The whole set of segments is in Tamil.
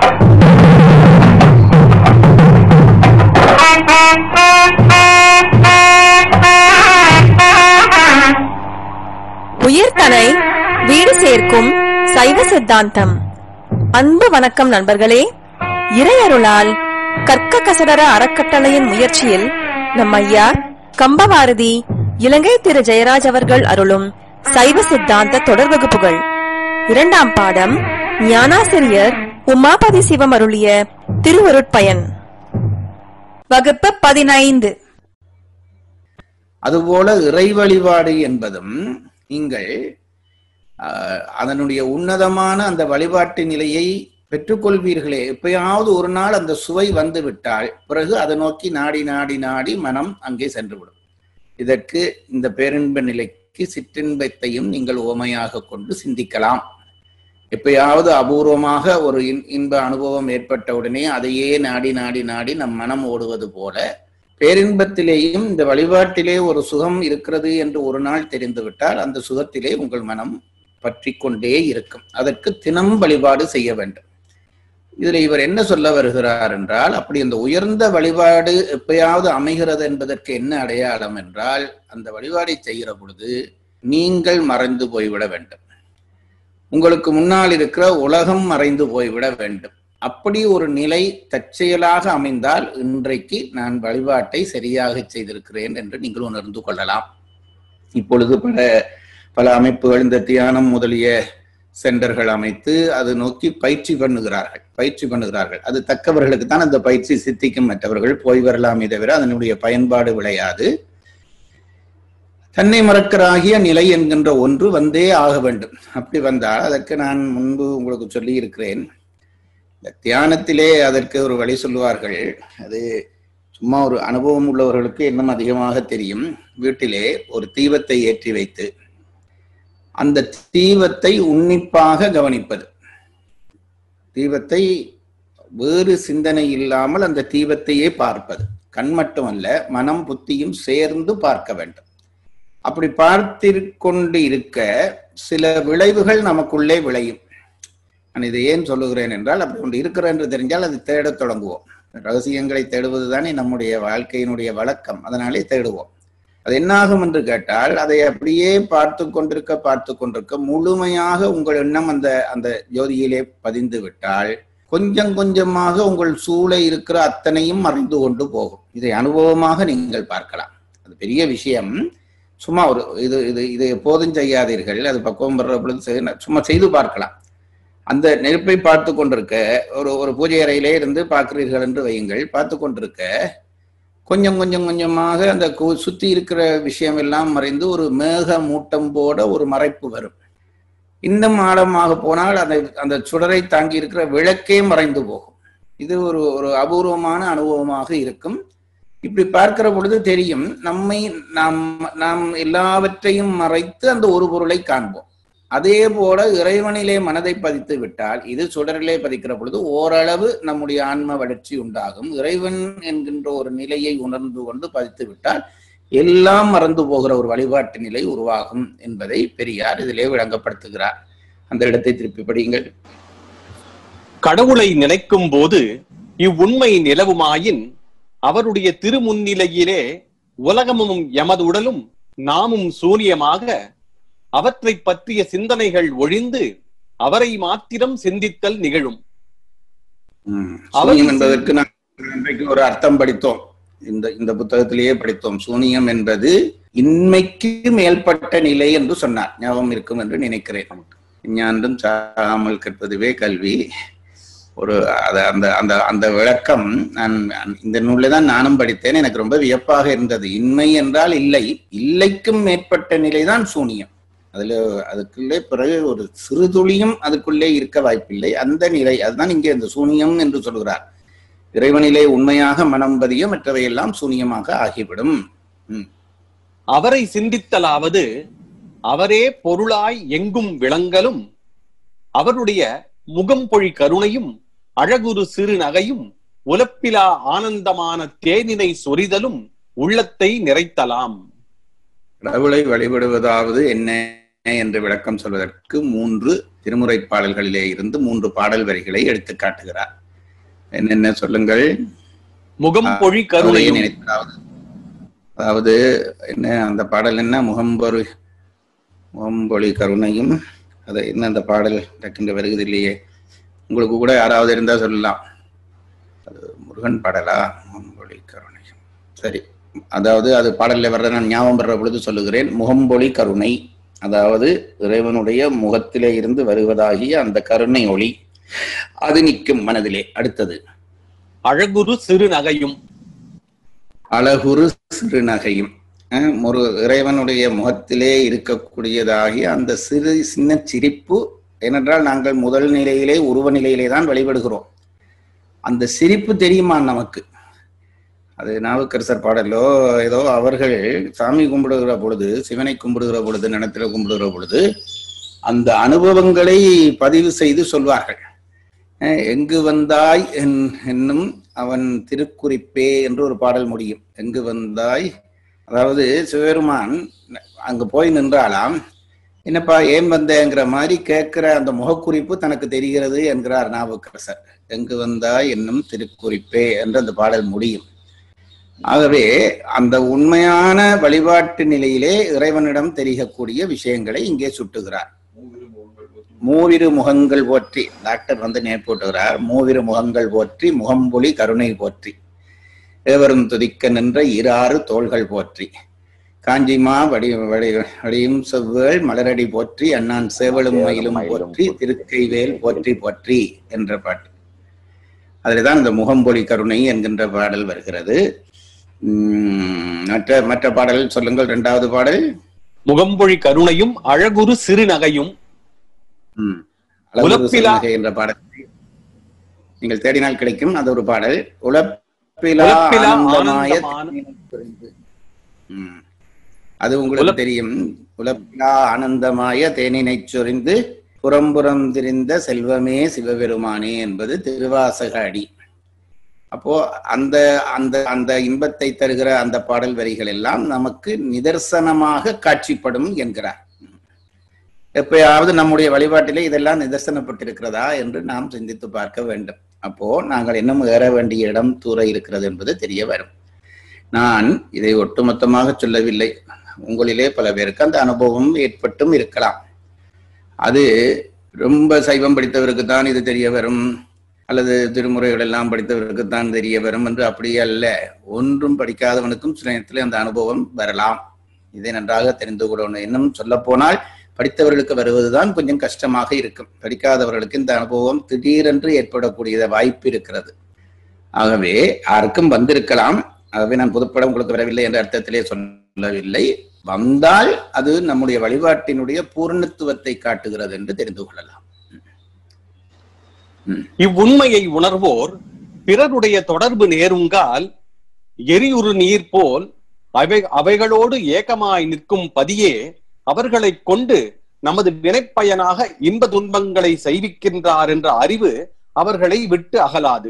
உயிர்தனை வீடு சேர்க்கும் சைவ சித்தாந்தம். அன்பு வணக்கம் நண்பர்களே. இறையருளால் கற்க கசடர அறக்கட்டளையின் முயற்சியில் நம் ஐயா கம்பவாரதி இலங்கை திரு ஜெயராஜ் அவர்கள் அருளும் சைவ சித்தாந்த தொடர் வகுப்புகள். 2ஆம் பாடம் ஞானாசிரியர் உமாபதி சிவம் அருளிய திருவருட்பயன். வகுப்பு 15. அதுபோல இறை வழிபாடு என்பதும் நீங்கள் அதனுடைய உன்னதமான அந்த வழிபாட்டு நிலையை பெற்றுக்கொள்வீர்களே. எப்பயாவது ஒரு நாள் அந்த சுவை வந்து விட்டால் பிறகு அதை நோக்கி நாடி நாடி நாடி மனம் அங்கே சென்றுவிடும். இதற்கு இந்த பேரின்ப நிலைக்கு சிற்றின்பத்தையும் நீங்கள் உவமையாக கொண்டு சிந்திக்கலாம். எப்பயாவது அபூர்வமாக ஒரு இன்ப அனுபவம் ஏற்பட்டவுடனே அதையே நாடி நாடி நாடி நம் மனம் ஓடுவது போல பேரின்பத்திலேயும் இந்த வழிபாட்டிலே ஒரு சுகம் இருக்கிறது என்று ஒரு நாள் தெரிந்துவிட்டால் அந்த சுகத்திலே உங்கள் மனம் பற்றி கொண்டே இருக்கும். அதற்கு தினம் வழிபாடு செய்ய வேண்டும். இதுல இவர் என்ன சொல்ல வருகிறார் என்றால், அப்படி அந்த உயர்ந்த வழிபாடு எப்பயாவது அமைகிறது என்பதற்கு என்ன அடையாளம் என்றால், அந்த வழிபாடை செய்கிற பொழுது நீங்கள் மறைந்து போய்விட வேண்டும். உங்களுக்கு முன்னால் இருக்கிற உலகம் மறைந்து போய்விட வேண்டும். அப்படி ஒரு நிலை தற்செயலாக அமைந்தால் இன்றைக்கு நான் வழிபாட்டை சரியாக செய்திருக்கிறேன் என்று நீங்கள் உணர்ந்து கொள்ளலாம். இப்பொழுது பல அமைப்புகள் இந்த தியானம் முதலிய சென்டர்கள் அமைத்து அது நோக்கி பயிற்சி பண்ணுகிறார்கள். அது தக்கவர்களுக்கு தான் அந்த பயிற்சி சித்திக்கும். மற்றவர்கள் போய் வரலாமே தவிர அதனுடைய பயன்பாடு விளையாது. தன்னை மறக்கராகிய நிலை என்கின்ற ஒன்று வந்தே ஆக வேண்டும். அப்படி வந்தால் அதற்கு நான் முன்பு உங்களுக்கு சொல்லி இருக்கிறேன். இந்த தியானத்திலே அதற்கு ஒரு வழி சொல்லுவார்கள். அது சும்மா ஒரு அனுபவம் உள்ளவர்களுக்கு இன்னும் அதிகமாக தெரியும். வீட்டிலே ஒரு தீபத்தை ஏற்றி வைத்து அந்த தீபத்தை உன்னிப்பாக கவனிப்பது. தீபத்தை வேறு சிந்தனை இல்லாமல் அந்த தீபத்தையே பார்ப்பது. கண் மட்டுமல்ல, மனம் புத்தியும் சேர்ந்து பார்க்க வேண்டும். அப்படி பார்த்து கொண்டு இருக்க சில விளைவுகள் நமக்குள்ளே விளையும். நான் இதை ஏன் சொல்லுகிறேன் என்றால், அப்படி ஒன்று இருக்கிறேன் என்று தெரிஞ்சால் அது தேடத் தொடங்குவோம். ரகசியங்களை தேடுவதுதானே நம்முடைய வாழ்க்கையினுடைய வழக்கம். அதனாலே தேடுவோம். அது என்னாகும் என்று கேட்டால், அதை அப்படியே பார்த்து கொண்டிருக்க முழுமையாக உங்கள் எண்ணம் அந்த ஜோதியிலே பதிந்து விட்டால் கொஞ்சம் கொஞ்சமாக உங்கள் சூழ இருக்கிற அத்தனையும் மறைந்து கொண்டு போகும். இதை அனுபவமாக நீங்கள் பார்க்கலாம். அது பெரிய விஷயம். சும்மா ஒரு இது எப்போதும் செய்யாதீர்கள். அது பக்குவம் வர்ற பொழுது சும்மா செய்து பார்க்கலாம். அந்த நெருப்பை பார்த்து கொண்டிருக்க ஒரு பூஜை அறையிலே இருந்து பார்க்கிறீர்கள் என்று வையுங்கள். பார்த்து கொண்டிருக்க கொஞ்சமாக அந்த சுத்தி இருக்கிற விஷயம் எல்லாம் மறைந்து ஒரு மேக மூட்டம் போட ஒரு மறைப்பு வரும். இன்னும் ஆழமாக போனால் அந்த சுடரை தாங்கி இருக்கிற விளக்கே மறைந்து போகும். இது ஒரு அபூர்வமான அனுபவமாக இருக்கும். இப்படி பார்க்கிற பொழுது தெரியும், நாம் எல்லாவற்றையும் மறைத்து அந்த ஒரு பொருளை காண்போம். அதே போல இறைவனிலே மனதை பதித்து விட்டால், இது சுடரிலே பதிக்கிற பொழுது ஓரளவு நம்முடைய ஆன்ம வளர்ச்சி உண்டாகும். இறைவன் என்கின்ற ஒரு நிலையை உணர்ந்து கொண்டு பதித்து விட்டால் எல்லாம் மறந்து போகிற ஒரு வழிபாட்டு நிலை உருவாகும் என்பதை பெரியார் இதிலே விளங்கப்படுத்துகிறார். அந்த இடத்தை திருப்பி படியுங்கள். கடவுளை நினைக்கும் போது இவ்வுண்மை நிலவுமாயின் அவருடைய திருமுன்னிலையிலே உலகமும் எமது உடலும் நாமும் சூனியமாக அவற்றை பற்றிய சிந்தனைகள் ஒழிந்து அவரை மாத்திரம் சிந்தித்தல் நிகழும். என்பதற்கு நான் இன்றைக்கு ஒரு அர்த்தம் படித்தோம். இந்த புத்தகத்திலேயே படித்தோம். சூனியம் என்பது இன்மைக்கு மேல்பட்ட நிலை என்று சொன்னார். ஞாபகம் இருக்கும் என்று நினைக்கிறேன். ஞானம் சாகாமல் கற்பதுவே கல்வி. அந்த விளக்கம் நான் இந்த நூலில் தான் நானும் படித்தேன். எனக்கு ரொம்ப வியப்பாக இருந்தது. இன்மை என்றால் இல்லைக்கும் மேற்பட்ட நிலைதான் சூனியம். அதுக்குள்ளே பிறகு ஒரு சிறு துளியும் அதுக்குள்ளே இருக்க வாய்ப்பில்லை. அந்த நிலை அதுதான் இங்கே அந்த சூனியம் என்று சொல்கிறார். இறைவனிலே உண்மையாக மனம் பதிய மற்றவையெல்லாம் சூனியமாக ஆகிவிடும். அவரை சிந்தித்தலாவது அவரே பொருளாய் எங்கும் விளங்கலும் அவருடைய முகம் பொழி கருணையும் அழகுரு சிறு நகையும் உலப்பிலா ஆனந்தமான தேனினை சொரிதலும் உள்ளத்தை நிறைத்தலாம். கடவுளை வழிபடுவதாவது என்ன என்று விளக்கம் சொல்வதற்கு 3 திருமுறை பாடல்களிலே இருந்து 3 பாடல் வரிகளை எடுத்து காட்டுகிறார். என்னென்ன சொல்லுங்கள்? முகம் பொழி கருணையும். அதாவது என்ன அந்த பாடல் என்ன? முகம்பொழி கருணையும். அது என்ன அந்த பாடல் டக்குன்ற வருகிறது இல்லையே, உங்களுக்கு கூட யாராவது இருந்தா சொல்லலாம். அது முருகன் பாடலா? முகம்பொழி கருணையும். சரி, அதாவது அது பாடல்ல வர்ற நான் ஞாபகம் வர்ற பொழுது சொல்லுகிறேன். முகம்பொழி கருணை, அதாவது இறைவனுடைய முகத்திலே இருந்து வருவதாகிய அந்த கருணை ஒளி, அது நிற்கும் மனதிலே. அடுத்தது அழகுரு சிறு நகையும். அழகுரு சிறு நகையும். ஒரு இறைவனுடைய முகத்திலே இருக்கக்கூடியதாகிய அந்த சின்ன சிரிப்பு. ஏனென்றால் நாங்கள் முதல் நிலையிலே உருவ நிலையிலே தான் வழிபடுகிறோம். அந்த சிரிப்பு தெரியுமா நமக்கு? அது நாவுக்கரசர் பாடலோ ஏதோ, அவர்கள் சாமி கும்பிடுகிற பொழுது, சிவனை கும்பிடுகிற பொழுது, நிலத்தில கும்பிடுகிற பொழுது அந்த அனுபவங்களை பதிவு செய்து சொல்வார்கள். எங்கு வந்தாய் என்னும் அவன் திருக்குறிப்பே என்று ஒரு பாடல் முடியும். எங்கு வந்தாய், அதாவது சிவபெருமான் அங்க போய் நின்றாலாம், என்னப்பா ஏன் வந்தேங்கிற மாதிரி கேட்கிற அந்த முகக்குறிப்பு தனக்கு தெரிகிறது என்கிறார் நாவுக்கரசர். எங்கு வந்தாய் என்னும் திருக்குறிப்பே என்று அந்த பாடல் முடியும். ஆகவே அந்த உண்மையான வழிபாட்டு நிலையிலே இறைவனிடம் தெரியக்கூடிய விஷயங்களை இங்கே சுட்டுகிறார். மூவிரு முகங்கள் போற்றி, டாக்டர் வந்து நேர்போட்டுகிறார். மூவிரு முகங்கள் போற்றி, முகம்பொழி கருணை போற்றி, ஏவரும் துதிக்க நின்ற 6 தோள்கள் போற்றி, காஞ்சிமா வடியும் செவ்வேள் மலரடி போற்றி, அண்ணான் சேவலும் மயிலும் போற்றி, திருக்கைவேல் போற்றி போற்றி என்ற பாட்டு. அதில்தான் இந்த முகம்பொழி கருணை என்கின்ற பாடல் வருகிறது. மற்ற பாடல் சொல்லுங்கள். 2வது பாடல் முகம்பொழி கருணையும் அழகுரு சிறு நகையும். என்ற பாடல் நீங்கள் தேடினால் கிடைக்கும். அது ஒரு பாடல். அது உங்களுக்கு தெரியும். உலப்பிலா ஆனந்தமாய தேனினை சொரிந்து புறம்புறம் திரிந்த செல்வமே சிவபெருமானே என்பது திருவாசக அடி. அப்போ அந்த அந்த அந்த இன்பத்தை தருகிற அந்த பாடல் வரிகள் எல்லாம் நமக்கு நிதர்சனமாக காட்சிப்படும் என்கிறார். எப்பயாவது நம்முடைய வழிபாட்டிலே இதெல்லாம் நிதர்சனப்பட்டிருக்கிறதா என்று நாம் சிந்தித்து பார்க்க வேண்டும். அப்போ நாங்கள் இன்னும் ஏற வேண்டிய இடம் தூர இருக்கிறது என்பது தெரிய வரும். நான் இதை ஒட்டுமொத்தமாக சொல்லவில்லை. உங்களிலே பல பேருக்கு அந்த அனுபவம் ஏற்பட்டும் இருக்கலாம். அது ரொம்ப சைவம் படித்தவருக்கு தான் இது தெரிய வரும், அல்லது திருமுறைகள் எல்லாம் படித்தவருக்கு தான் தெரிய வரும் என்று அப்படி அல்ல. ஒன்றும் படிக்காதவனுக்கும் சில நேரத்தில் அந்த அனுபவம் வரலாம். இதை நன்றாக தெரிந்து கொள்ளணும். இன்னும் சொல்ல போனால் படித்தவர்களுக்கு வருவதுதான் கொஞ்சம் கஷ்டமாக இருக்கும். படிக்காதவர்களுக்கு இந்த அனுபவம் திடீரென்று ஏற்படக்கூடிய வாய்ப்பு இருக்கிறது. ஆகவே யாருக்கும் வந்திருக்கலாம். ஆகவே நான் புதுப்படம் உங்களுக்கு வரவில்லை என்ற அர்த்தத்திலே சொல்லவில்லை. வந்தால் அது நம்முடைய வழிபாட்டினுடைய பூர்ணத்துவத்தை காட்டுகிறது என்று தெரிந்து கொள்ளலாம். இவ்வுண்மையை உணர்வோர் பிறருடைய தொடர்பு நேருங்கால் எரியுறு நீர் போல் அவைகளோடு ஏகமாய் நிற்கும் பதியே அவர்களை கொண்டு நமது வினைப்பயனாக இன்ப துன்பங்களை செய்விக்கின்றார் என்ற அறிவு அவர்களை விட்டு அகலாது.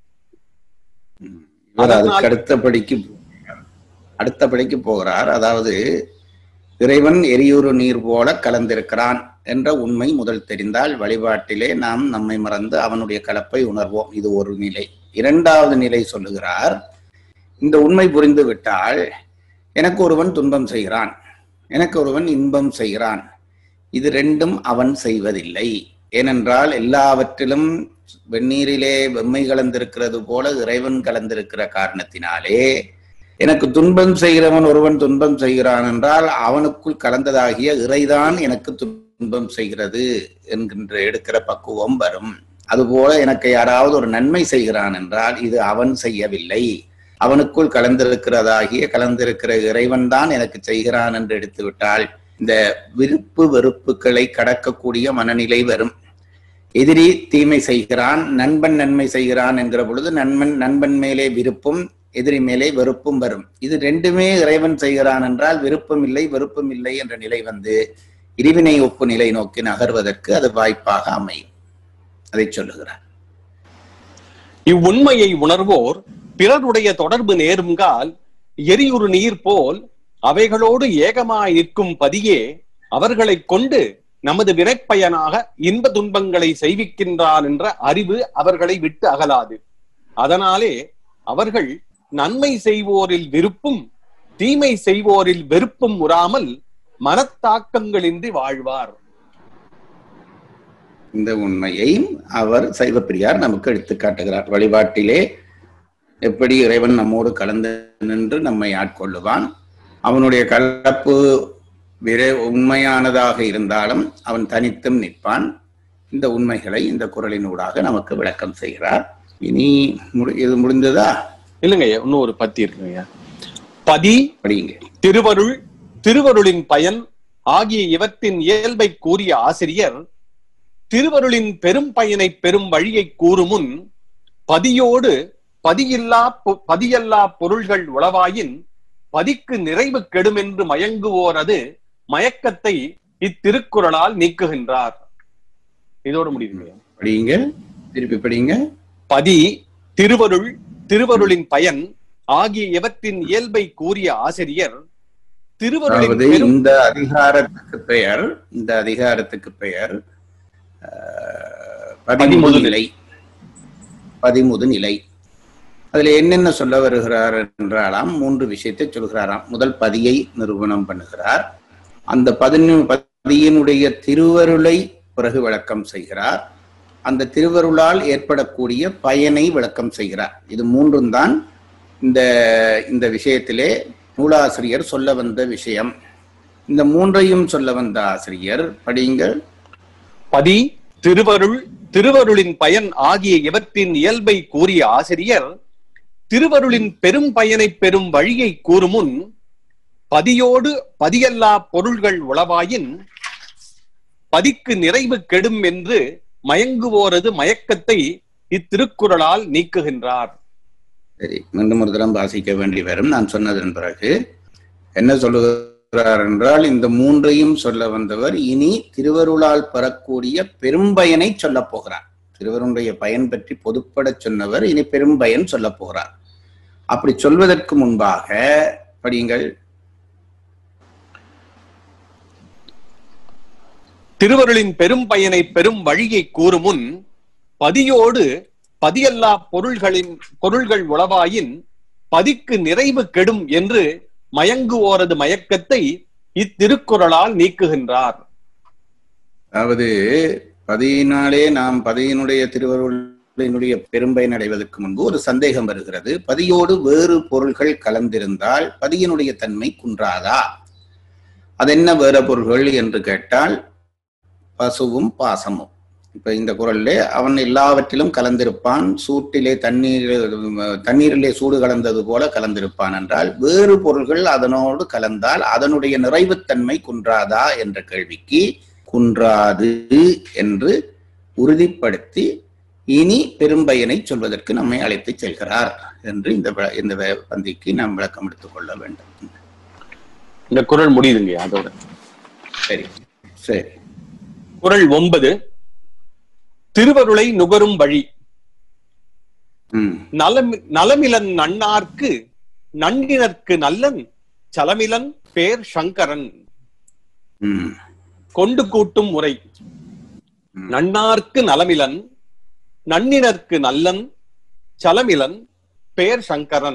அடுத்தபடிக்கு போகிறார். அதாவது இறைவன் எரியுறு நீர் போல கலந்திருக்கிறான் என்ற உண்மை முதல் தெரிந்தால் வழிபாட்டிலே நாம் நம்மை மறந்து அவனுடைய கலப்பை உணர்வோம். இது ஒரு நிலை. 2வது நிலை சொல்லுகிறார். இந்த உண்மை புரிந்து விட்டால் எனக்கு ஒருவன் துன்பம் செய்கிறான், எனக்கு ஒருவன் இன்பம் செய்கிறான், இது 2ம் அவன் செய்வதில்லை. ஏனென்றால் எல்லாவற்றிலும் வெந்நீரிலே வெம்மை கலந்திருக்கிறது போல இறைவன் கலந்திருக்கிற காரணத்தினாலே எனக்கு துன்பம் செய்கிறவன் ஒருவன் துன்பம் செய்கிறான் என்றால் அவனுக்குள் கலந்ததாகிய இறைதான் எனக்கு துன்பம் செய்கிறது என்கின்ற எடுக்கிற பக்குவம் வரும். அதுபோல எனக்கு யாராவது ஒரு நன்மை செய்கிறான் என்றால் இது அவன் செய்யவில்லை, அவனுக்குள் கலந்திருக்கிற இறைவன் தான் எனக்கு செய்கிறான் என்று எடுத்து விட்டால் இந்த விருப்பு வெறுப்புகளை கடக்கக்கூடிய மனநிலை வரும். எதிரி தீமை செய்கிறான், நண்பன் நன்மை செய்கிறான் என்கிற பொழுது நண்பன் மேலே விருப்பும் எதிரி மேலே வெறுப்பும் வரும். இது 2மே இறைவன் செய்கிறான் என்றால் விருப்பம் இல்லை வெறுப்பும் இல்லை என்ற நிலை வந்து இருவினை ஒப்பு நிலை நோக்கி நகர்வதற்கு அது வாய்ப்பாக அமையும். அதை சொல்லுகிறார். இவ்வுண்மையை உணர்வோர் பிறருடைய தொடர்பு நேருங்கால் எரியுறு நீர் போல் அவைகளோடு ஏகமாய் நிற்கும் பதியே அவர்களை கொண்டு நமது வினைப்பயனாக இன்ப துன்பங்களை செய்விக்கின்றான் என்ற அறிவு அவர்களை விட்டு அகலாது. அதனாலே அவர்கள் நன்மை செய்வோரில் விருப்பும் தீமை செய்வோரில் வெறுப்பும் உறாமல் மனத்தாக்கங்களின்றி வாழ்வார். இந்த உண்மையை அவர் சைவப்பிரியார் நமக்கு எடுத்து காட்டுகிறார். வழிபாட்டிலே எப்படி இறைவன் நம்மோடு கலந்து நின்று நம்மை ஆட்கொள்ளுவான், அவனுடைய கலப்பு உண்மையானதாக இருந்தாலும் அவன் தனித்தும் நிற்பான். இந்த உண்மைகளை இந்த குறளினூடாக நமக்கு விளக்கம் செய்கிறார். இனி இது முடிந்ததா? இல்லைங்க, இன்னும் ஒரு பத்தி இருக்குங்க. பதி படிங்க. திருவருள், திருவருளின் பயன் ஆகிய இவற்றின் இயல்பை கூறிய ஆசிரியர் திருவருளின் பெரும் பயனை பெரும் வழியை கூறுமுன் பதியோடு பதியல்லா பொருள்கள் உளவாயின் பதிக்கு நிறைவு கெடும் என்று மயங்குவோரது மயக்கத்தை இத்திருக்குறளால் நீக்குகின்றார். இதோடு முடியுங்க. படிங்க, திருப்பி படிங்க. பதி திருவருள், திருவருளின் பயன் ஆகிய இவற்றின் இயல்பை கூறிய ஆசிரியர் திருவருளின் இந்த அதிகாரத்துக்கு பெயர் பதிமுது நிலை. அதுல என்னென்ன சொல்ல வருகிறார் என்றாலாம் 3 விஷயத்தை சொல்கிறாராம். முதல் பதியை நிரூபணம் பண்ணுகிறார். அந்த பதியினுடைய திருவருளை பிறகு விளக்கம் செய்கிறார். அந்த திருவருளால் ஏற்படக்கூடிய பயனை விளக்கம் செய்கிறார். இது 3 தான் இந்த விஷயத்திலே நூலாசிரியர் சொல்ல வந்த விஷயம். இந்த 3ஐயும் சொல்ல வந்த ஆசிரியர் படியுங்கள். பதி திருவருள், திருவருளின் பயன் ஆகிய இவற்றின் இயல்பை கூறிய ஆசிரியர் திருவருளின் பெரும் பயனை பெரும் வழியை கூறுமுன் பதியோடு பதியல்லா பொருள்கள் உளவாயின் பதிக்கு நிறைவு கெடும் என்று மயங்குவோரது மயக்கத்தை இத்திருக்குறளால் நீக்குகின்றார். சரி, மீண்டும் ஒரு தரம் வாசிக்க வேண்டி வரும். நான் சொன்னதன் பிறகு என்ன சொல்லுகிறார் என்றால், இந்த 3ஐயும் சொல்ல வந்தவர் இனி திருவருளால் பெறக்கூடிய பெரும்பயனை சொல்ல போகிறார். திருவருடைய பயன் பற்றி பொதுப்பட சொன்னவர் இனி பெரும்பயன் சொல்ல போகிறார். அப்படி சொல்வதற்கு முன்பாக படியுங்கள். திருவருளின் பெரும் பயனை பெரும் வழியை கூறுமுன் பதியோடு பதியல்லா பொருள்கள் உளவாயின் பதிக்கு நிறைவு கெடும் என்று மயங்குவோரது மயக்கத்தை இத்திருக்குறளால் நீக்குகின்றார். அதாவது பதியினாலே நாம் பதியினுடைய திருவருளினுடைய பெரும்பயன் அடைவதற்கு முன்பு ஒரு சந்தேகம் வருகிறது. பதியோடு வேறு பொருள்கள் கலந்திருந்தால் பதியினுடைய தன்மை குன்றாதா? அதென்ன வேற பொருள்கள் என்று கேட்டால் பசுவும் பாசமும். இப்ப இந்த குறள்ல அவன் எல்லாவற்றிலும் கலந்திருப்பான். சூட்டிலே தண்ணீரிலே சூடு கலந்தது போல கலந்திருப்பான் என்றால் வேறு பொருள்கள் அதனோடு கலந்தால் அதனுடைய நிறைவுத்தன்மை குன்றாதா என்ற கேள்விக்கு குன்றாது என்று உறுதிப்படுத்தி இனி பெரும்பயனை சொல்வதற்கு நம்மை அழைத்து செல்கிறார் என்று இந்த பந்திக்கு நாம் விளக்கம் எடுத்துக் கொள்ள வேண்டும். இந்த குறள் முடியுதுங்க அதோட. சரி சரி. குறள் 9. திருவருளை நுகரும் வழி. நலமிலன் நன்னார்க்கு நன்னினர்க்கு நல்லன் சலமிலன் பேர் சங்கரன். கொண்டு கூட்டும் முறை. நன்னார்க்கு நலமிலன் நன்னினர்க்கு நல்லன் சலமிலன் பேர் சங்கரன்.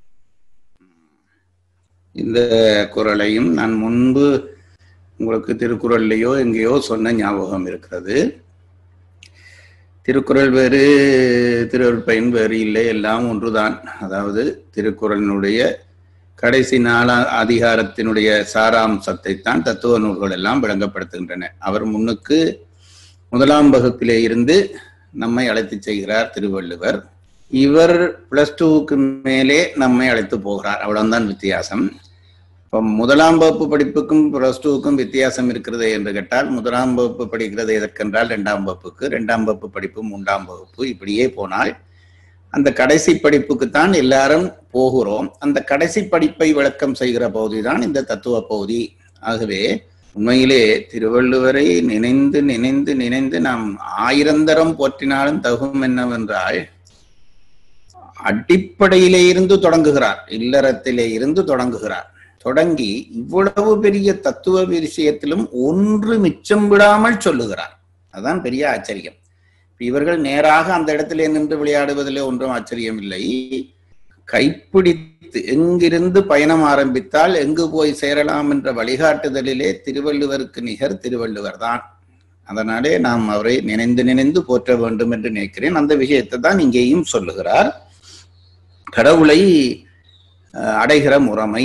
இந்த குறளையும் நான் முன்பு உங்களுக்கு திருக்குறள்லையோ எங்கேயோ சொன்ன ஞாபகம் இருக்கிறது. திருக்குறள் வேறு, திருவருள் பயன் வேறு இல்லை, எல்லாம் ஒன்றுதான். அதாவது திருக்குறளினுடைய கடைசி 4 அதிகாரத்தினுடைய சாராம்சத்தை தான் தத்துவ நூல்கள் எல்லாம் விளங்கப்படுத்துகின்றன. அவர் முன்னுக்கு 1ஆம் வகுப்பிலே இருந்து நம்மை அழைத்து செய்கிறார் திருவள்ளுவர். இவர் +2க்கு மேலே நம்மை அழைத்து போகிறார். அவ்வளவுதான் வித்தியாசம். இப்போ 1ஆம் வகுப்பு படிப்புக்கும் +2க்கும் வித்தியாசம் இருக்கிறது என்று கேட்டால் 1ஆம் வகுப்பு படிக்கிறது எதற்கென்றால் 2ஆம் வகுப்புக்கு, 2ஆம் வகுப்பு படிப்பு 3ஆம் வகுப்பு, இப்படியே போனால் அந்த கடைசி படிப்புக்குத்தான் எல்லாரும் போகிறோம். அந்த கடைசி படிப்பை விளக்கம் செய்கிற பகுதி தான் இந்த தத்துவ பகுதி. ஆகவே உண்மையிலே திருவள்ளுவரை நினைந்து நினைந்து நினைந்து நாம் 1000 தரம் போற்றினாலும் தகும் என்னவென்றால் அடிப்படையிலே இருந்து தொடங்குகிறார், இல்லறத்திலே இருந்து தொடங்குகிறார். தொடங்கி இவ்வளவு பெரிய தத்துவ விஷயத்திலும் ஒன்று மிச்சம் விடாமல் சொல்லுகிறார். அதுதான் பெரிய ஆச்சரியம். இவர்கள் நேராக அந்த இடத்திலே நின்று விளையாடுவதிலே ஒன்றும் ஆச்சரியம் இல்லை. கைப்பிடித்து எங்கிருந்து பயணம் ஆரம்பித்தால் எங்கு போய் சேரலாம் என்ற வழிகாட்டுதலிலே திருவள்ளுவருக்கு நிகர் திருவள்ளுவர் தான். அதனாலே நாம் அவரை நினைந்து நினைந்து போற்ற வேண்டும் என்று நினைக்கிறேன். அந்த விஷயத்தை தான் இங்கேயும் சொல்லுகிறார். கடவுளை அடைகிற முறைமை.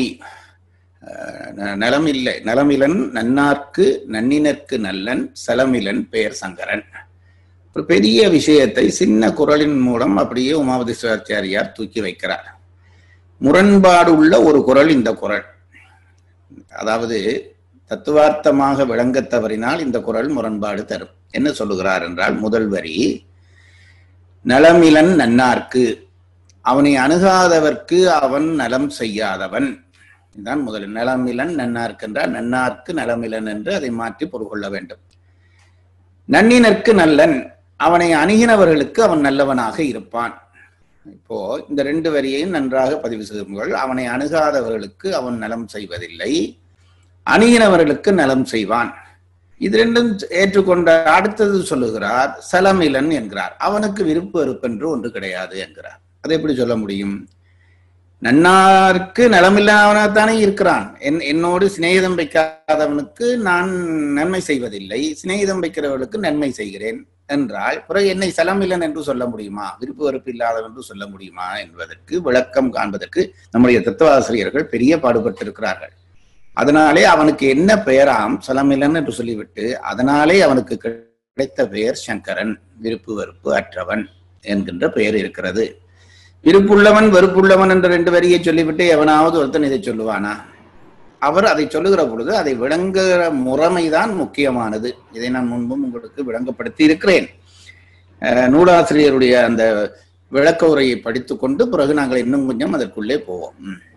நலமிலன் நன்னார்க்கு நன்னினர்க்கு நல்லன் சலமிலன் பெயர் சங்கரன். ஒரு பெரிய விஷயத்தை சின்ன குறளின் மூலம் அப்படியே உமாபதி சிவாச்சாரியார் தூக்கி வைக்கிறார். முரண்பாடு உள்ள ஒரு குறள் இந்த குறள். அதாவது தத்துவார்த்தமாக விளங்க தவறினால் இந்த குறள் முரண்பாடு தரும். என்ன சொல்லுகிறார் என்றால், முதல் வரி நலமிலன் நன்னார்க்கு, அவனை அணுகாதவர்க்கு அவன் நலம் செய்யாதவன். இதுதான் முதல். நலமிலன் நன்னார்க்கு என்றால் நன்னார்க்கு நலமிலன் என்று அதை மாற்றி பொருள் கொள்ள வேண்டும். நன்னினர்க்கு நல்லன், அவனை அணுகினவர்களுக்கு அவன் நல்லவனாக இருப்பான். இப்போ இந்த ரெண்டு வரியையும் நன்றாக பதிவு செய்யுங்கள். அவனை அணுகாதவர்களுக்கு அவன் நலம் செய்வதில்லை, அணுகினவர்களுக்கு நலம் செய்வான். இது ரெண்டும் ஏற்றுக்கொண்ட அடுத்தது சொல்லுகிறார் சலமிலன் என்கிறார். அவனுக்கு விருப்பு வெறுப்பென்று ஒன்று கிடையாது என்கிறார். அதை எப்படி சொல்ல முடியும்? நன்னாருக்கு நலமில்லாதவனாகத்தானே இருக்கிறான். என்னோடு சிநேகிதம் வைக்காதவனுக்கு நான் நன்மை செய்வதில்லை, சிநேகிதம் வைக்கிறவர்களுக்கு நன்மை செய்கிறேன் என்றால் பிறகு என்னை சலமில்லன் என்று சொல்ல முடியுமா, விருப்பு வெறுப்பு இல்லாதவன் என்று சொல்ல முடியுமா என்பதற்கு விளக்கம் காண்பதற்கு நம்முடைய தத்துவாசிரியர்கள் பெரிய பாடுபட்டிருக்கிறார்கள். அதனாலே அவனுக்கு என்ன பெயராம் சலமில்லன் என்று சொல்லிவிட்டு அதனாலே அவனுக்கு கிடைத்த பெயர் சங்கரன், விருப்பு வெறுப்பு அற்றவன் என்கின்ற பெயர் இருக்கிறது. விருப்புள்ளவன் வெறுப்புள்ளவன் என்ற ரெண்டு வரியை சொல்லிவிட்டு எவனாவது ஒருத்தன் இதை சொல்லுவானா? அவர் அதை சொல்லுகிற பொழுது அதை விளங்குகிற முறைமைதான் முக்கியமானது. இதை நான் முன்பும் உங்களுக்கு விளங்கப்படுத்தி இருக்கிறேன். நூலாசிரியருடைய அந்த விளக்க உரையை படித்துக் கொண்டு பிறகு நாங்கள் இன்னும் கொஞ்சம் அதற்குள்ளே போவோம்.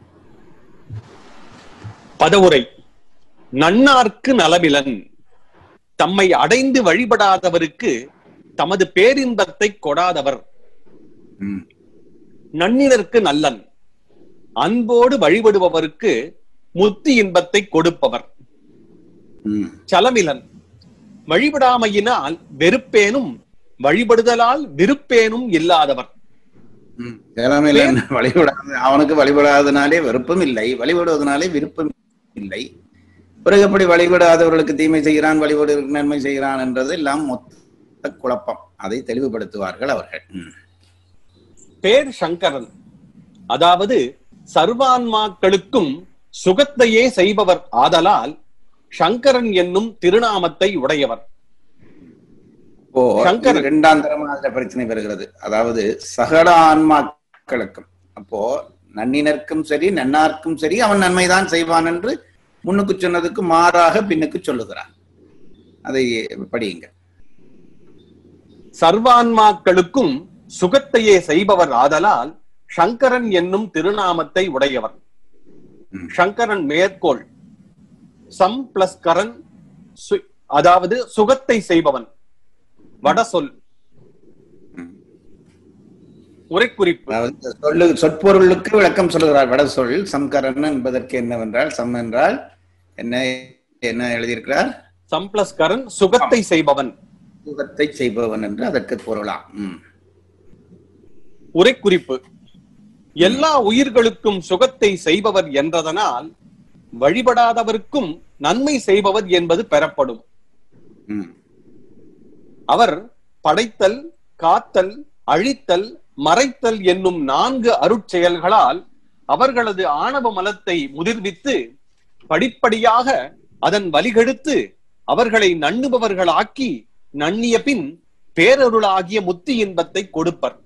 பதவுரை. நன்னார்க்கு நலமிலன், தம்மை அடைந்து வழிபடாதவருக்கு தமது பேரின்பத்தை கொடாதவர். நன்னினருக்கு நல்லன், அன்போடு வழிபடுபவருக்கு முத்தி இன்பத்தை கொடுப்பவர். சலமிலன், வழிபடாமையினால் வெறுப்பேனும் வழிபடுதலால் விருப்பேனும் இல்லாதவர். அவனுக்கு வழிபடாதனாலே வெறுப்பும் இல்லை, வழிபடுவதனாலே விருப்பம் இல்லை. பிறகு எப்படி வழிபடாதவர்களுக்கு தீமை செய்கிறான், வழிபடுவதற்கு நன்மை செய்கிறான் என்றது எல்லாம் மொத்த குழப்பம். அதை தெளிவுபடுத்துவார்கள் அவர்கள். பேர் சங்கரன், அதாவது சர்வான்மாக்களுக்கும் சுகத்தையே செய்பவர் ஆதலால் சங்கரன் என்னும் திருநாமத்தை உடையவர். சங்கரன் இரண்டாம் தரமாக பிரச்சனை வருகிறது. அதாவது சகல ஆன்மாக்களுக்கும், அப்போ நன்னினருக்கும் சரி நன்னார்க்கும் சரி அவன் நன்மைதான் செய்வான் என்று முன்னுக்கு சொன்னதுக்கு மாறாக பின்னுக்கு சொல்லுகிறான். அதை படியுங்க. சர்வான்மாக்களுக்கும் சுகத்தையே செய்பவர் ஆதலால் சங்கரன் என்னும் திருநாமத்தை உடையவர். சங்கரன் மேற்கோள். சம் பிளஸ் கரன், அதாவது சுகத்தை செய்பவன். வட சொல். உரைக்குறிப்பு. சொற்பொருளுக்கு விளக்கம் சொல்லுகிறார். வட சொல் சம்கரன் என்பதற்கு என்னவென்றால், சம் என்றால் என்ன என்ன எழுதியிருக்கிறார்? சம் பிளஸ் கரன், சுகத்தை செய்பவன், சுகத்தை செய்பவன் என்று அதற்கு பொருளாம். உரைக்குறிப்பு. எல்லா உயிர்களுக்கும் சுகத்தை செய்பவர் என்றதனால் வழிபடாதவருக்கும் நன்மை செய்பவர் என்பது பெறப்படும். அவர் படைத்தல், காத்தல், அழித்தல், மறைத்தல் என்னும் 4 அருட்செயல்களால் அவர்களது ஆணவ மலத்தை முதிர்வித்து படிப்படியாக அதன் வலிகெடுத்து அவர்களை நண்ணுபவர்களாக்கி நண்ணிய பின் பேரருளாகிய முத்தி இன்பத்தை கொடுப்பர்.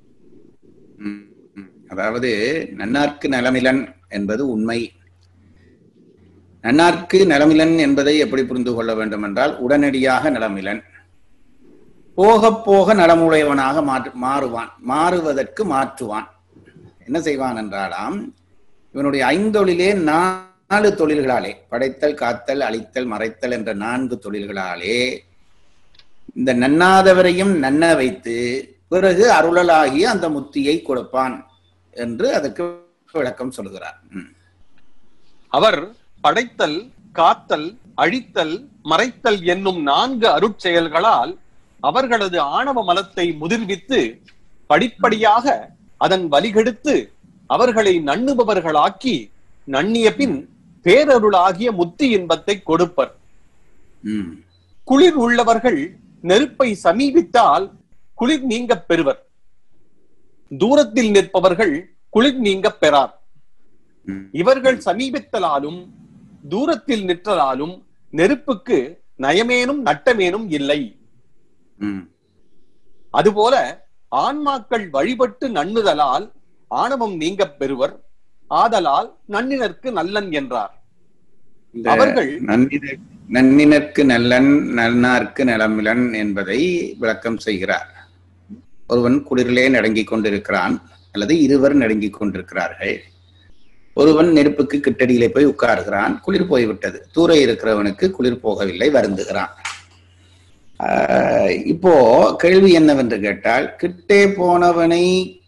அதாவது நன்னார்க்கு நலமிலன் என்பது உண்மை. நன்னார்க்கு நலமிலன் என்பதை எப்படி புரிந்து கொள்ள வேண்டும் என்றால், உடனடியாக நலமிலன், போக போக நலமுடையவனாக மாறுவான், மாறுவதற்கு மாற்றுவான். என்ன செய்வான் என்றாலாம், இவனுடைய 5 தொழிலே 4 தொழில்களாலே, படைத்தல், காத்தல், அழித்தல், மறைத்தல் என்ற 4 தொழில்களாலே இந்த நன்னாதவரையும் நன்ன வைத்து பிறகு அருளலாகிய அந்த முத்தியை கொடுப்பான் என்று அதற்கு விளக்கம் சொல்கிறார். அவர் படைத்தல், காத்தல், அழித்தல், மறைத்தல் என்னும் 4 அருட்செயல்களால் அவர்களது ஆணவ மலத்தை முதிர்வித்து படிப்படியாக அதன் வலிகெடுத்து அவர்களை நண்ணுபவர்களாக்கி நண்ணிய பின் பேரருளாகிய முத்தி இன்பத்தை கொடுப்பர். குளிர் உள்ளவர்கள் நெருப்பை சமீபித்தால் குளிர் நீங்க பெறுவர். தூரத்தில் நிற்பவர்கள் குளிர் நீங்க பெறார். இவர்கள் சமீபித்தலாலும் தூரத்தில் நிற்றலாலும் நெருப்புக்கு நயமேனும் நட்டமேனும் இல்லை. அதுபோல ஆன்மாக்கள் வழிபட்டு நண்ணுதலால் ஆணவம் நீங்க பெறுவர். ஆதலால் நன்னினர்க்கு நல்லன் என்றார். அவர்கள் நன்னினர்க்கு நல்லன், நன்னார்க்கு நலமிலன் என்பதை விளக்கம் செய்கிறார். ஒருவன் குளிரிலே நடுங்கிக் கொண்டிருக்கிறான், அல்லது இருவர் நடுங்கிக் கொண்டிருக்கிறார்கள். ஒருவன் நெருப்புக்கு கிட்டடியிலே போய் உட்காருகிறான், குளிர் போய்விட்டது. தூர இருக்கிறவனுக்கு குளிர் போகவில்லை, வருந்துகிறான். இப்போ கேள்வி என்னவென்று கேட்டால், கிட்டே போனவனை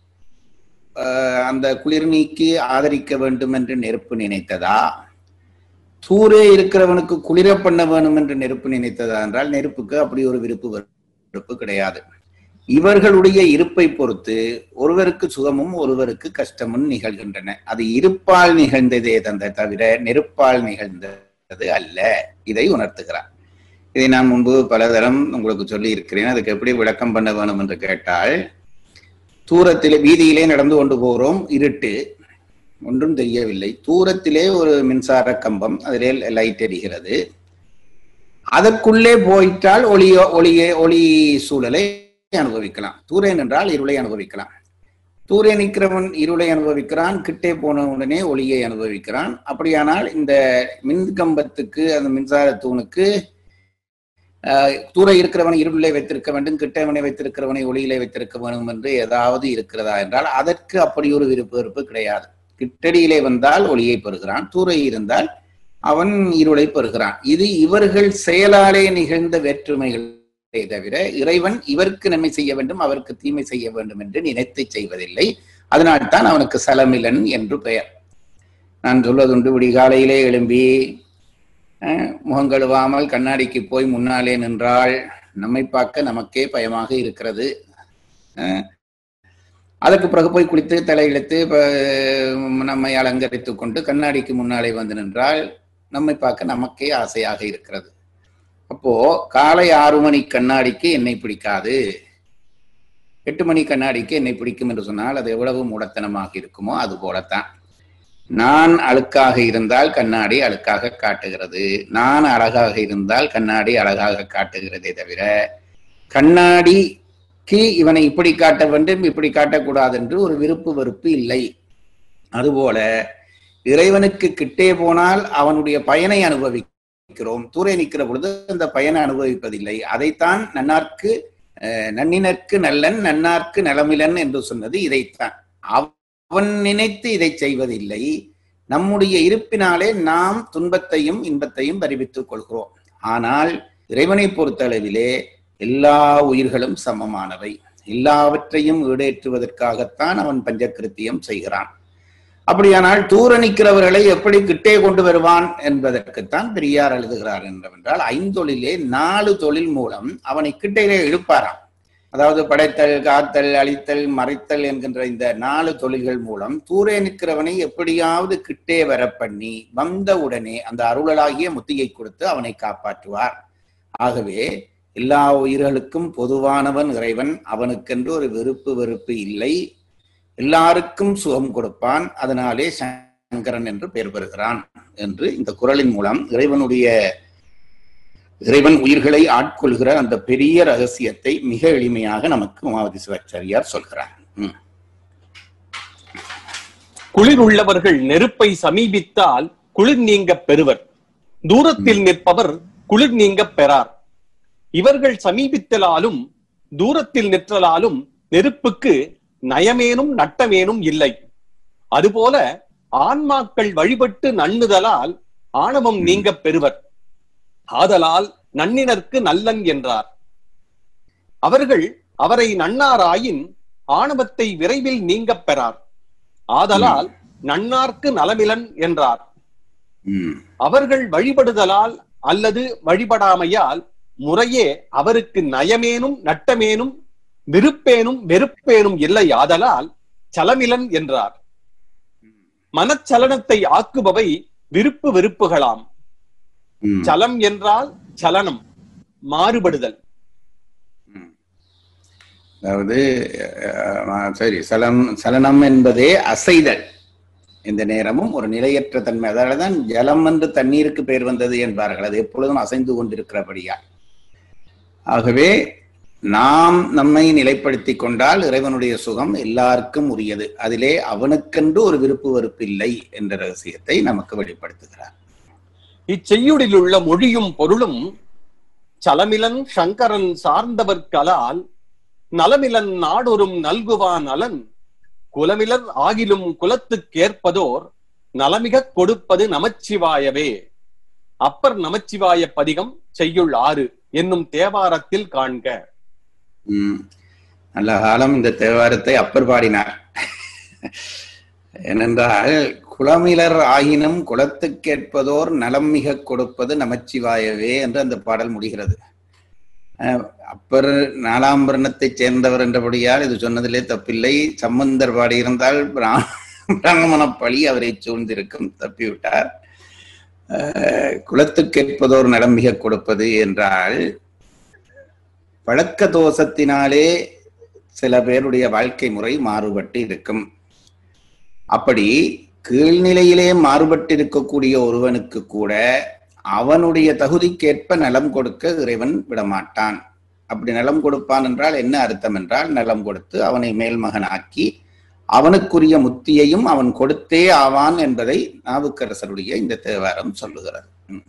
அந்த குளிர் நீக்கி ஆதரிக்க வேண்டும் என்று நெருப்பு நினைத்ததா, தூரே இருக்கிறவனுக்கு குளிர பண்ண வேண்டும் என்று நெருப்பு நினைத்ததா என்றால் நெருப்புக்கு அப்படி ஒரு விருப்பு கிடையாது. இவர்களுடைய இருப்பை பொறுத்து ஒருவருக்கு சுகமும் ஒருவருக்கு கஷ்டமும் நிகழ்கின்றன. அது இருப்பால் நிகழ்ந்ததே தவிர நெருப்பால் நிகழ்ந்தது அல்ல. இதை உணர்த்துகிறார். இதை நான் முன்பு பலதரம் உங்களுக்கு சொல்லி இருக்கிறேன். அதுக்கு எப்படி விளக்கம் பண்ண வேணும் என்று கேட்டால், தூரத்திலே வீதியிலே நடந்து கொண்டு போகிறோம், இருட்டு, ஒன்றும் தெரியவில்லை. தூரத்திலே ஒரு மின்சார கம்பம், அதிலே லைட் எரிகிறது. அதற்குள்ளே போயிட்டால் ஒளி சூழலை அனுபவிக்கலாம். தூரே நின்றால் இருளை அனுபவிக்கலாம். தூரே நிற்கிறவன் இருளை அனுபவிக்கிறான், கிட்டே போன உடனே ஒளியை அனுபவிக்கிறான். அப்படியானால் இந்த மின்கம்பத்துக்கு, அந்த மின்சார தூணுக்கு தூர இருக்கிறவனை இருளிலே வைத்திருக்க வேண்டும், கிட்டவனை வைத்திருக்கிறவனை ஒளியிலே வைத்திருக்க வேண்டும் என்று ஏதாவது இருக்கிறதா என்றால் அதற்கு அப்படி ஒரு விருப்பு கிடையாது. கிட்டடியிலே வந்தால் ஒளியை பெறுகிறான், தூரை இருந்தால் அவன் இருளை பெறுகிறான். இது இவர்கள் செயலாலே நிகழ்ந்த வேற்றுமைகள் தவிர இறைவன் இவருக்கு நன்மை செய்ய வேண்டும், அவருக்கு தீமை செய்ய வேண்டும் என்று நினைத்து செய்வதில்லை. அதனால்தான் அவனுக்கு சலமிலன் என்று பெயர். நான் சொல்வதுண்டு, விடிகாலையிலே எழும்பி முகங்கழுவாமல் கண்ணாடிக்கு போய் முன்னாலே நின்றால் நம்மை பார்க்க நமக்கே பயமாக இருக்கிறது. அதற்கு பிறகு போய் குளித்து தலை இழுத்து நம்மை அலங்கரித்து கொண்டு கண்ணாடிக்கு முன்னாலே வந்து நின்றால் நம்மை பார்க்க நமக்கே ஆசையாக இருக்கிறது. அப்போ காலை 6 மணி கண்ணாடிக்கு என்னை பிடிக்காது, 8 மணி கண்ணாடிக்கு என்னை பிடிக்கும் என்று சொன்னால் அது எவ்வளவு மூடத்தனமாக இருக்குமோ அது போலத்தான். நான் அழுக்காக இருந்தால் கண்ணாடி அழுக்காக காட்டுகிறது, நான் அழகாக இருந்தால் கண்ணாடி அழகாக காட்டுகிறதே தவிர கண்ணாடிக்கு இவனை இப்படி காட்ட வேண்டும் இப்படி காட்டக்கூடாது என்று ஒரு வெறுப்பு இல்லை. அதுபோல இறைவனுக்கு கிட்டே போனால் அவனுடைய பயனை அனுபவிக்கிறோம், தூரே நிற்கிற பொழுது அந்த பயனை அனுபவிப்பதில்லை. அதைத்தான் நன்னினர்க்கு நல்லன், நன்னார்க்கு நலமிலன் என்று சொன்னது இதைத்தான். அவன் நினைத்து இதை செய்வதில்லை. நம்முடைய இருப்பினாலே நாம் துன்பத்தையும் இன்பத்தையும் வருவித்துக் கொள்கிறோம். ஆனால் இறைவனை பொறுத்தளவிலே எல்லா உயிர்களும் சமமானவை. எல்லாவற்றையும் ஈடேற்றுவதற்காகத்தான் அவன் பஞ்சகிருத்தியம் செய்கிறான். அப்படியானால் தூர நிற்கிறவர்களை எப்படி கிட்டே கொண்டு வருவான் என்பதற்குத்தான் பெரியார் எழுதுகிறார். என்றால் 5 தொழிலே 4 தொழில் மூலம் அவனை கிட்டையிலே இழுப்பாராம். அதாவது படைத்தல், காத்தல், அழித்தல், மறைத்தல் என்கின்ற இந்த 4 தொழில்கள் மூலம் தூரே நிற்கிறவனை எப்படியாவது கிட்டே வர பண்ணி வந்த உடனே அந்த அருளலாகிய முத்தியை கொடுத்து அவனை காப்பாற்றுவார். ஆகவே எல்லா உயிர்களுக்கும் பொதுவானவன் இறைவன். அவனுக்கென்று ஒரு வெறுப்பு இல்லை. எல்லாருக்கும் சுகம் கொடுப்பான். அதனாலே சங்கரன் என்று பெயர் பெறுகிறான் என்று இந்த குறளின் மூலம் இறைவன் உயிர்களை ஆட்கொள்கிற அந்த பெரிய ரகசியத்தை மிக எளிமையாக நமக்கு உமாவதி சிவாச்சாரியார் சொல்கிறார். குளிர் உள்ளவர்கள் நெருப்பை சமீபித்தால் குளிர் நீங்க பெறுவர். தூரத்தில் நிற்பவர் குளிர் நீங்க பெறார். இவர்கள் சமீபித்தலாலும் தூரத்தில் நிற்றலாலும் நெருப்புக்கு நயமேனும் நட்டமேனும் இல்லை. அதுபோல ஆன்மாக்கள் வழிபட்டு நண்ணுதலால் ஆணவம் நீங்க பெறுவர். ஆதலால் நன்னினர்க்கு நல்லன் என்றார். அவர்கள் அவரை நன்னாராயின் ஆணவத்தை விரைவில் நீங்க பெறார். ஆதலால் நன்னார்க்கு நலமிலன் என்றார். அவர்கள் வழிபடுதலால் அல்லது வழிபடாமையால் முறையே அவருக்கு நயமேனும் நட்டமேனும் விருப்பேனும் வெறுப்பேனும் இல்லை ஆதலால் சலமிலன் என்றார். மனச்சலனத்தை ஆக்குபவை விருப்பு வெறுப்புகளாம். சலம் என்றால் சலனம், மாறுபடுதல். அதாவது சரி, சலனம் என்பதே அசைதல். இந்த நேரமும் ஒரு நிலையற்ற தன்மை. அதனாலதான் ஜலம் என்று தண்ணீருக்கு பெயர் வந்தது என்பார்கள். அது எப்பொழுதும் அசைந்து கொண்டிருக்கிறபடியா. ஆகவே நாம் நம்மை நிலைப்படுத்தி கொண்டால் இறைவனுடைய சுகம் எல்லாருக்கும் உரியது. அதிலே அவனுக்கென்று ஒரு விருப்பு வெறுப்பு இல்லை என்ற ரகசியத்தை நமக்கு வெளிப்படுத்துகிறார். இச்செய்யுளில் உள்ள மொழியும் பொருளும் சலமிலன் சங்கரன் சார்ந்தவர்கலால் நலமிலன் நாடொரும் நல்குவான் நலன் குலமிலர் ஆகிலும் குலத்துக்கேற்பதோர் நலமிக கொடுப்பது நமச்சிவாயவே. அப்பர் நமச்சிவாய பதிகம் செய்யுள் 6 என்னும் தேவாரத்தில் காண்க. நல்ல காலம் இந்த தேவாரத்தை அப்பர் பாடினார். ஏனென்றால் குலமிலர் ஆயினும் குலத்துக்கேற்பதோர் நலம் மிக கொடுப்பது நமச்சிவாயவே என்று அந்த பாடல் முடிகிறது. அப்பர் 4ஆம் வருணத்தை சேர்ந்தவர் என்றபடியால் இது சொன்னதிலே தப்பில்லை. சம்பந்தர் பாடியிருந்தால் பிராமண பழி அவரை சூழ்ந்திருக்கும், தப்பிவிட்டார். குலத்துக்கேற்பதோர் நலம் மிக கொடுப்பது என்றால் பழக்க தோஷத்தினாலே சில பேருடைய வாழ்க்கை முறை மாறுபட்டு இருக்கும். அப்படி கீழ்நிலையிலே மாறுபட்டு இருக்கக்கூடிய ஒருவனுக்கு கூட அவனுடைய தகுதிக்கேற்ப நலம் கொடுக்க இறைவன் விடமாட்டான். அப்படி நலம் கொடுப்பான் என்றால் என்ன அர்த்தம் என்றால், நலம் கொடுத்து அவனை மேல்மகனாக்கி அவனுக்குரிய முத்தியையும் அவன் கொடுத்தே ஆவான் என்பதை நாவுக்கரசருடைய இந்த தேவாரம் சொல்லுகிறது.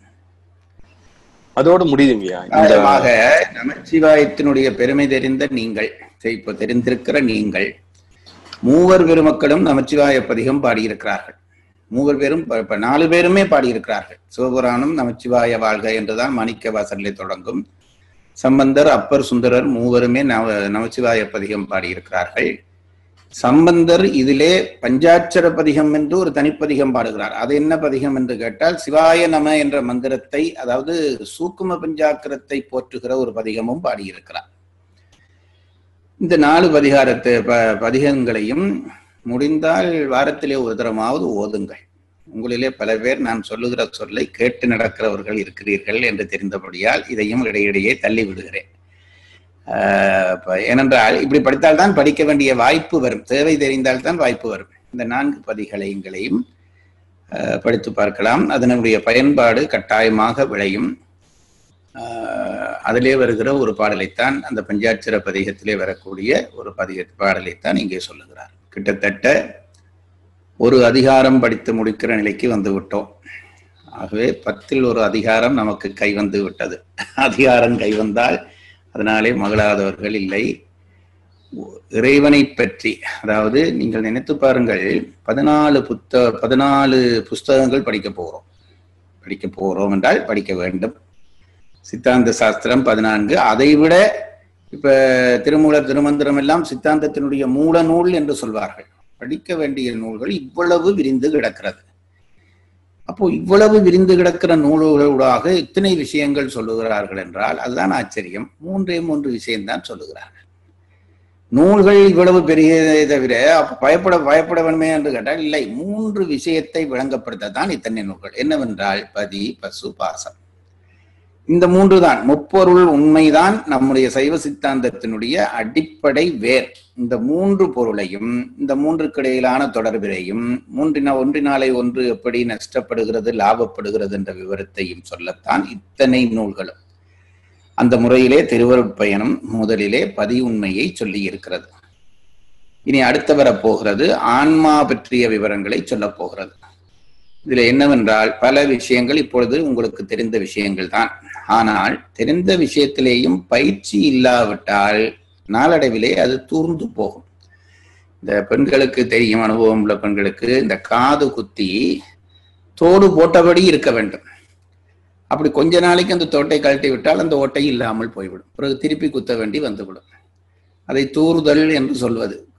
அதோடு முடியுங்கய்யா. நமச்சிவாயத்தினுடைய பெருமை தெரிந்த நீங்கள், இப்ப தெரிந்திருக்கிற நீங்கள், மூவர் பெருமக்களும் நமச்சிவாய பதிகம் பாடியிருக்கிறார்கள். மூவர் பேரும் 4 பேருமே பாடியிருக்கிறார்கள். சிவபுராணம் நமச்சிவாய வாழ்க என்றுதான் மாணிக்க வாசலிலே தொடங்கும். சம்பந்தர், அப்பர், சுந்தரர் மூவருமே நமச்சிவாய பதிகம் பாடியிருக்கிறார்கள். சம்பந்தர் இதிலே பஞ்சாட்சர பதிகம் என்று ஒரு தனிப்பதிகம் பாடுகிறார். அது என்ன பதிகம் என்று கேட்டால், சிவாய நம என்ற மந்திரத்தை, அதாவது சூக்கும பஞ்சாக்கரத்தை போற்றுகிற ஒரு பதிகமும் பாடியிருக்கிறார். இந்த 4 பதிகங்களையும் முடிந்தால் வாரத்திலே ஒரு தரமாவது ஓதுங்கள். உங்களிலே பல பேர் நான் சொல்லுகிற சொல்லை கேட்டு நடக்கிறவர்கள் இருக்கிறீர்கள் என்று தெரிந்தபடியால் இதையும் இடையிடையே தள்ளி விடுகிறேன். ஏனென்றால் இப்படி படித்தால்தான் படிக்க வேண்டிய வாய்ப்பு வரும், தேவை தெரிந்தால்தான் வாய்ப்பு வரும். இந்த 4 பதிகங்களையும் படித்து பார்க்கலாம். அதனுடைய பயன்பாடு கட்டாயமாக விளையும். அதிலே வருகிற ஒரு பாடலைத்தான், அந்த பஞ்சாட்சர பதிகத்திலே வரக்கூடிய ஒரு பாடலைத்தான் இங்கே சொல்லுகிறார். கிட்டத்தட்ட ஒரு அதிகாரம் படித்து முடிக்கிற நிலைக்கு வந்து விட்டோம். ஆகவே 10ல் ஒரு அதிகாரம் நமக்கு கை வந்து விட்டது. அதிகாரம் கை வந்தால் அதனாலே மகிழாதவர்கள் இல்லை. இறைவனை பற்றி, அதாவது நீங்கள் நினைத்து பாருங்கள், 14 புஸ்தகங்கள் படிக்க போகிறோம் என்றால் படிக்க வேண்டும். சித்தாந்த சாஸ்திரம் 14, அதைவிட இப்ப திருமூலர், திருமந்திரம் எல்லாம் சித்தாந்தத்தினுடைய மூல நூல் என்று சொல்வார்கள். படிக்க வேண்டிய நூல்கள் இவ்வளவு விரிந்து கிடக்கிறது. அப்போ இவ்வளவு விரிந்து கிடக்கிற நூல்களூடாக இத்தனை விஷயங்கள் சொல்லுகிறார்கள் என்றால் அதுதான் ஆச்சரியம். 3 விஷயம்தான் சொல்லுகிறார்கள். நூல்கள் இவ்வளவு பெரியதை தவிர அப்ப பயப்பட வேண்டுமே என்று கேட்டால் இல்லை. 3 விஷயத்தை விளங்கப்படுத்தத்தான் இத்தனை நூல்கள். என்னவென்றால் பதி, பசு, பாசம். இந்த 3 தான். முப்பொருள் உண்மைதான் நம்முடைய சைவ சித்தாந்தத்தினுடைய அடிப்படை வேர். இந்த 3 பொருளையும், இந்த 3க்கு இடையிலான தொடர்பினையும், ஒன்றினாலே ஒன்று எப்படி நஷ்டப்படுகிறது, லாபப்படுகிறது என்ற விவரத்தையும் சொல்லத்தான் இத்தனை நூல்களும். அந்த முறையிலே திருவருட்பயணம் முதலிலே பதி உண்மையை சொல்லி இருக்கிறது. இனி அடுத்து வரப்போகிறது ஆன்மா பற்றிய விவரங்களை சொல்ல போகிறது. இதுல என்னவென்றால் பல விஷயங்கள் இப்பொழுது உங்களுக்கு தெரிந்த விஷயங்கள் தான். ஆனால் தெரிந்த விஷயத்திலேயும் பயிற்சி இல்லாவிட்டால் நாளடைவிலே அது தூர்ந்து போகும். இந்த பெண்களுக்கு தெரியும், அனுபவம் உள்ள பெண்களுக்கு, இந்த காது குத்தி தோடு போட்டபடி இருக்க வேண்டும். அப்படி கொஞ்ச நாளைக்கு அந்த தோட்டை கழட்டி விட்டால் அந்த ஓட்டை இல்லாமல் போய்விடும். பிறகு திருப்பி குத்த வேண்டி வந்துவிடும். அதை தூறுதல் என்று சொல்வது.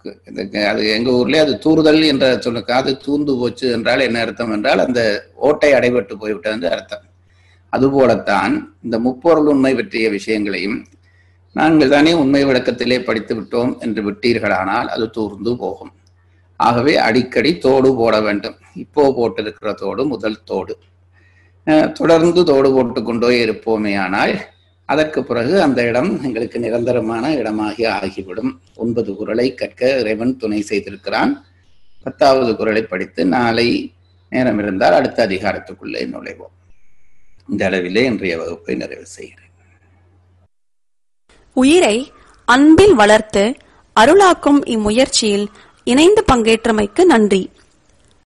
அது எங்க ஊர்ல அது தூறுதல் என்ற சொல்ல, காது தூர்ந்து போச்சு என்றால் என்ன அர்த்தம் என்றால் அந்த ஓட்டை அடைபட்டு போய்விட்டது என்று அர்த்தம். அதுபோலத்தான் இந்த முப்பொருள் உண்மை பற்றிய விஷயங்களையும் நாங்கள் தானே உண்மை விளக்கத்திலே படித்து விட்டோம் என்று விட்டீர்களானால் அது தூர்ந்து போகும். ஆகவே அடிக்கடி தோடு போட வேண்டும். இப்போ போட்டிருக்கிற தோடு முதல் தோடு, தொடர்ந்து தோடு போட்டு கொண்டே இருப்போமே ஆனால் அதற்கு பிறகு அந்த இடம் எங்களுக்கு நிரந்தரமான இடமாகி ஆகிவிடும். 9 குறளை கற்க இறைவன் துணை செய்திருக்கிறான். 10வது குறளை படித்து நாளை நேரம் இருந்தால் அடுத்த அதிகாரத்துக்குள்ளே நுழைவோம். இந்த அளவிலே இன்றைய வகுப்பை நிறைவு செய்கிறேன். உயிரை அன்பில் வளர்த்து அருளாக்கும் இம்முயற்சியில் இணைந்து பங்கேற்றமைக்கு நன்றி.